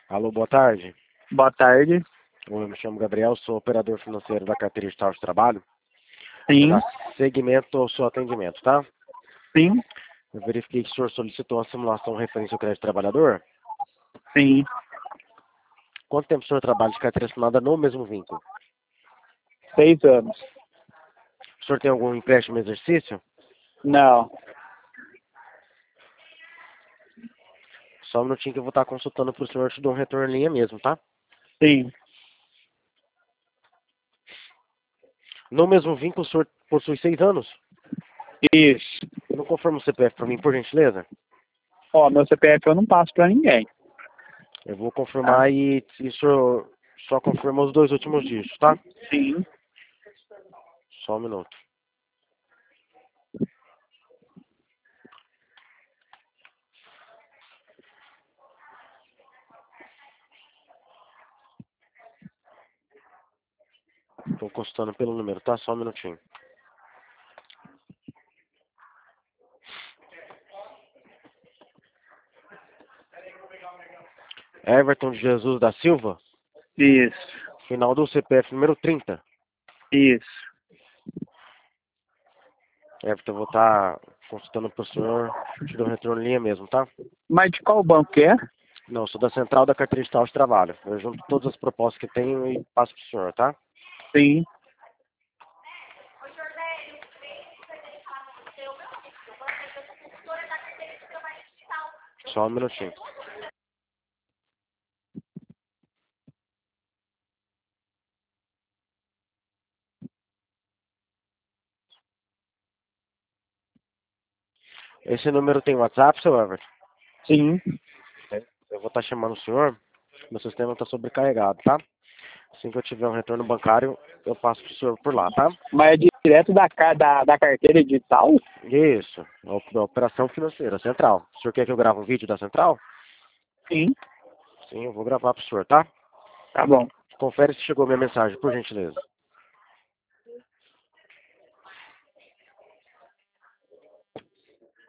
Alô, boa tarde. Boa tarde. Eu me chamo Gabriel, sou operador financeiro da carteira digital de trabalho. Vou Sim, dar seguimento ao seu atendimento, tá? sim, Eu verifiquei que o senhor solicitou a simulação referente ao crédito trabalhador. sim. Quanto tempo o senhor trabalha de carteira assinada no mesmo vínculo? 6 anos. O senhor tem algum empréstimo em exercício? Não. Só um minutinho que eu vou estar consultando para o senhor, te dou um retorno em linha mesmo, tá? Sim. No mesmo vínculo, o senhor possui 6 anos? Isso. Não confirma o CPF para mim, por gentileza? Ó, meu CPF eu não passo pra ninguém. Eu vou Tá? confirmar e o senhor só confirma os 2 últimos dígitos, tá? Sim. Só um minuto. Estou consultando pelo número, tá? Só um minutinho. Everton de Jesus da Silva, Isso. final do CPF número 30. Isso. Everton, eu vou estar consultando para o senhor, te dou um retorno em linha mesmo, tá? Mas de qual banco que é? Não, sou da central da carteira digital de trabalho. Eu junto todas as propostas que tenho e passo para o senhor, tá? Sim. Só um minutinho. Esse número tem WhatsApp, seu Everton? Sim. Eu vou estar chamando o senhor. Meu sistema está sobrecarregado, tá? Assim que eu tiver um retorno bancário, eu passo para o senhor por lá, tá? Mas é direto da carteira digital? Isso, da operação financeira, central. O senhor quer que eu grave um vídeo da central? Sim. Sim, eu vou gravar para o senhor, tá? Tá bom. Confere se chegou minha mensagem, por gentileza.